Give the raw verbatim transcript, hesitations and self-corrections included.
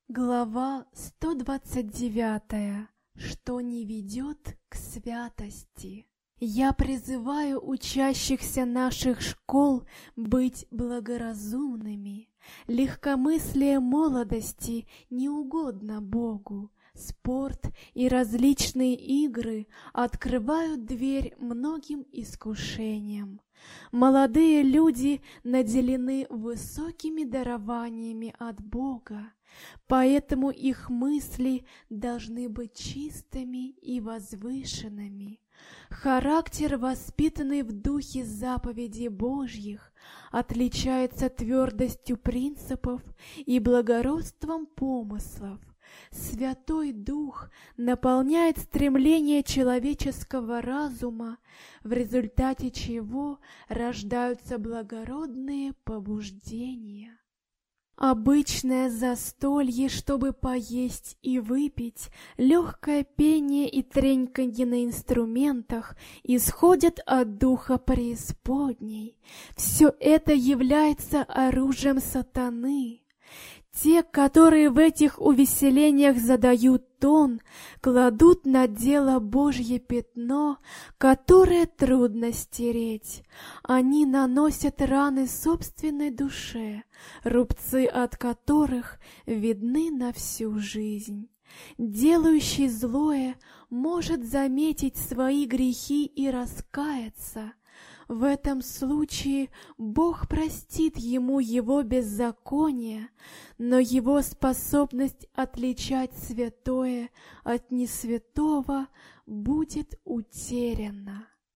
Глава сто двадцать девять. Что не ведет к святости. Я призываю учащихся наших школ быть благоразумными. Легкомыслие молодости не угодно Богу. Спорт и различные игры открывают дверь многим искушениям. Молодые люди наделены высокими дарованиями от Бога, поэтому их мысли должны быть чистыми и возвышенными. Характер, воспитанный в духе заповедей Божьих, отличается твердостью принципов и благородством помыслов. Святой Дух наполняет стремление человеческого разума, в результате чего рождаются благородные побуждения. Обычное застолье, чтобы поесть и выпить, легкое пение и треньканье на инструментах исходят от духа преисподней. Все это является оружием сатаны. Те, которые в этих увеселениях задают тон, кладут на дело Божье пятно, которое трудно стереть. Они наносят раны собственной душе, рубцы от которых видны на всю жизнь. Делающий злое может заметить свои грехи и раскаяться. В этом случае Бог простит ему его беззаконие, но его способность отличать святое от несвятого будет утеряна.